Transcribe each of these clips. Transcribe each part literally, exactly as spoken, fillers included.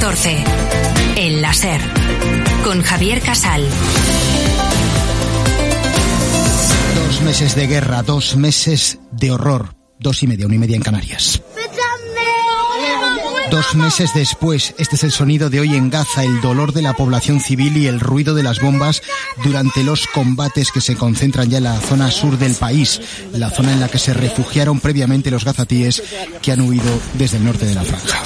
catorce. El láser. Con Javier Casal. Dos meses de guerra, dos meses de horror. Dos y media, una y media en Canarias. Dos meses después, este es el sonido de hoy en Gaza, el dolor de la población civil y el ruido de las bombas durante los combates que se concentran ya en la zona sur del país, la zona en la que se refugiaron previamente los gazatíes que han huido desde el norte de la franja.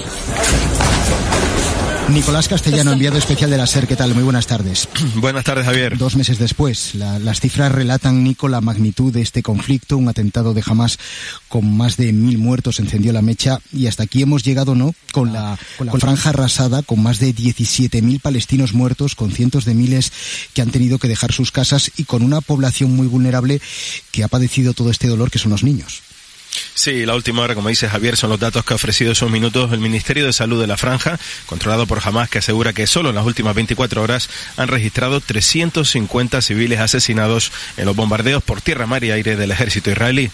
Nicolás Castellano, enviado especial de la SER, ¿qué tal? Muy buenas tardes. Buenas tardes, Javier. Dos meses después, la, las cifras relatan, Nico, la magnitud de este conflicto. Un atentado de Hamás con más de mil muertos encendió la mecha y hasta aquí hemos llegado, ¿no? Con la, con la franja arrasada, con más de diecisiete mil palestinos muertos, con cientos de miles que han tenido que dejar sus casas y con una población muy vulnerable que ha padecido todo este dolor, que son los niños. Sí, la última hora, como dice Javier, son los datos que ha ofrecido esos minutos el Ministerio de Salud de la Franja, controlado por Hamás, que asegura que solo en las últimas veinticuatro horas han registrado trescientos cincuenta civiles asesinados en los bombardeos por tierra, mar y aire del ejército israelí.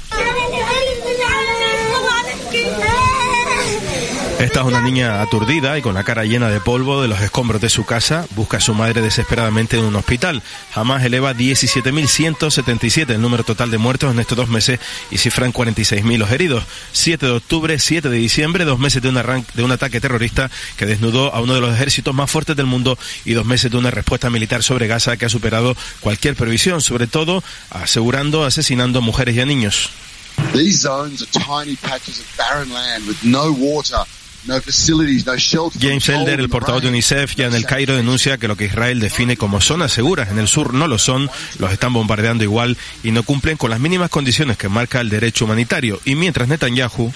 Esta es una niña aturdida y con la cara llena de polvo de los escombros de su casa. Busca a su madre desesperadamente en un hospital. Hamás eleva diecisiete mil ciento setenta y siete el número total de muertos en estos dos meses y cifra en cuarenta y seis mil los heridos. siete de octubre, siete de diciembre, dos meses de un, arran- de un ataque terrorista que desnudó a uno de los ejércitos más fuertes del mundo y dos meses de una respuesta militar sobre Gaza que ha superado cualquier previsión, sobre todo asegurando, asesinando a mujeres y a niños. These zones are tiny patches of barren land with no water. No facilities, no shelter. James Elder, el portavoz de UNICEF, ya en el Cairo denuncia que lo que Israel define como zonas seguras en el sur no lo son, los están bombardeando igual y no cumplen con las mínimas condiciones que marca el derecho humanitario. Y mientras Netanyahu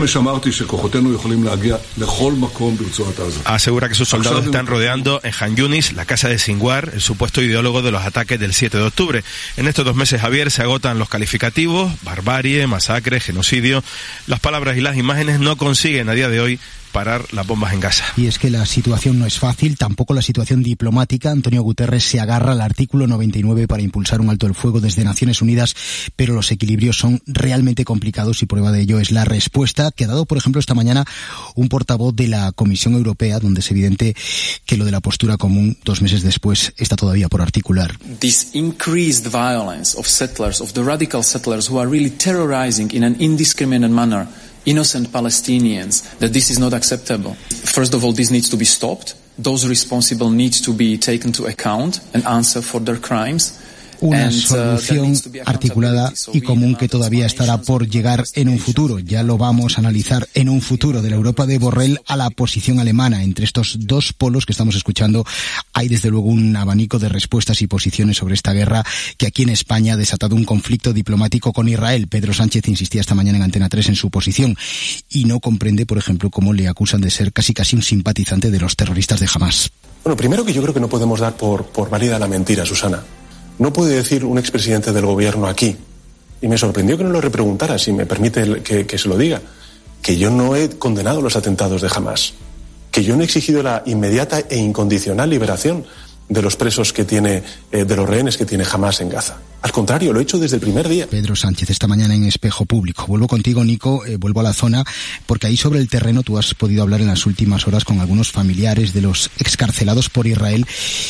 asegura que sus soldados están rodeando en Han Yunis la casa de Sinwar, el supuesto ideólogo de los ataques del siete de octubre. En estos dos meses, Javier, se agotan los calificativos: barbarie, masacre, genocidio. Las palabras y las imágenes no consiguen a día de hoy parar las bombas en Gaza. Y es que la situación no es fácil, tampoco la situación diplomática. Antonio Guterres se agarra al artículo noventa y nueve para impulsar un alto el fuego desde Naciones Unidas, pero los equilibrios son realmente complicados y prueba de ello es la respuesta que ha dado, por ejemplo, esta mañana un portavoz de la Comisión Europea, donde es evidente que lo de la postura común, dos meses después, está todavía por articular. This increased violence of settlers, of the radical settlers who are really terrorizing in an indiscriminate manner innocent Palestinians, that this is not acceptable. First of all, this needs to be stopped. Those responsible need to be taken to account and answer for their crimes. Una solución articulada y común que todavía estará por llegar en un futuro. Ya lo vamos a analizar en un futuro. De la Europa de Borrell a la posición alemana. Entre estos dos polos que estamos escuchando hay desde luego un abanico de respuestas y posiciones sobre esta guerra que aquí en España ha desatado un conflicto diplomático con Israel. Pedro Sánchez insistía esta mañana en Antena tres en su posición y no comprende, por ejemplo, cómo le acusan de ser casi casi un simpatizante de los terroristas de Hamás. Bueno, primero que yo creo que no podemos dar por, por válida la mentira, Susana. No puede decir un expresidente del gobierno aquí, y me sorprendió que no lo repreguntara, si me permite que, que se lo diga, que yo no he condenado los atentados de Hamás, que yo no he exigido la inmediata e incondicional liberación de los presos que tiene, eh, de los rehenes que tiene Hamás en Gaza. Al contrario, lo he hecho desde el primer día. Pedro Sánchez, esta mañana en Espejo Público. Vuelvo contigo, Nico, eh, vuelvo a la zona, porque ahí sobre el terreno tú has podido hablar en las últimas horas con algunos familiares de los excarcelados por Israel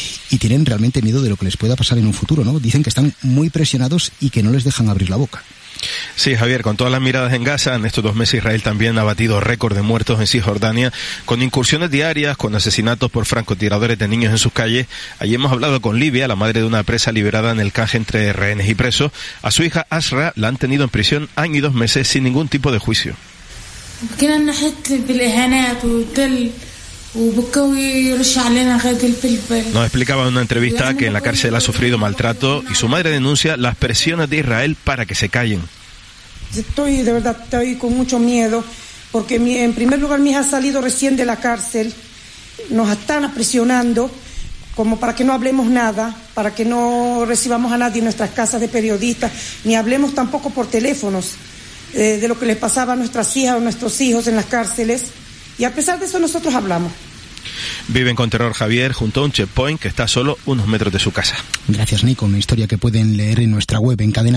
y tienen realmente miedo de lo que les pueda pasar en un futuro, ¿no? Dicen que están muy presionados y que no les dejan abrir la boca. Sí, Javier, con todas las miradas en Gaza, en estos dos meses Israel también ha batido récord de muertos en Cisjordania, con incursiones diarias, con asesinatos por francotiradores de niños en sus calles. Allí hemos hablado con Livia, la madre de una presa liberada en el canje entre rehenes y presos. A su hija Asra la han tenido en prisión año y dos meses sin ningún tipo de juicio. Nos explicaba en una entrevista que en la cárcel ha sufrido maltrato y su madre denuncia las presiones de Israel para que se callen. Estoy, de verdad, estoy con mucho miedo porque mi, en primer lugar mi hija ha salido recién de la cárcel, nos están presionando como para que no hablemos nada, para que no recibamos a nadie en nuestras casas de periodistas, ni hablemos tampoco por teléfonos eh, de lo que les pasaba a nuestras hijas o nuestros hijos en las cárceles. Y a pesar de eso nosotros hablamos. Viven con terror, Javier, junto a un checkpoint que está a solo unos metros de su casa. Gracias, Nico. Una historia que pueden leer en nuestra web en cadena.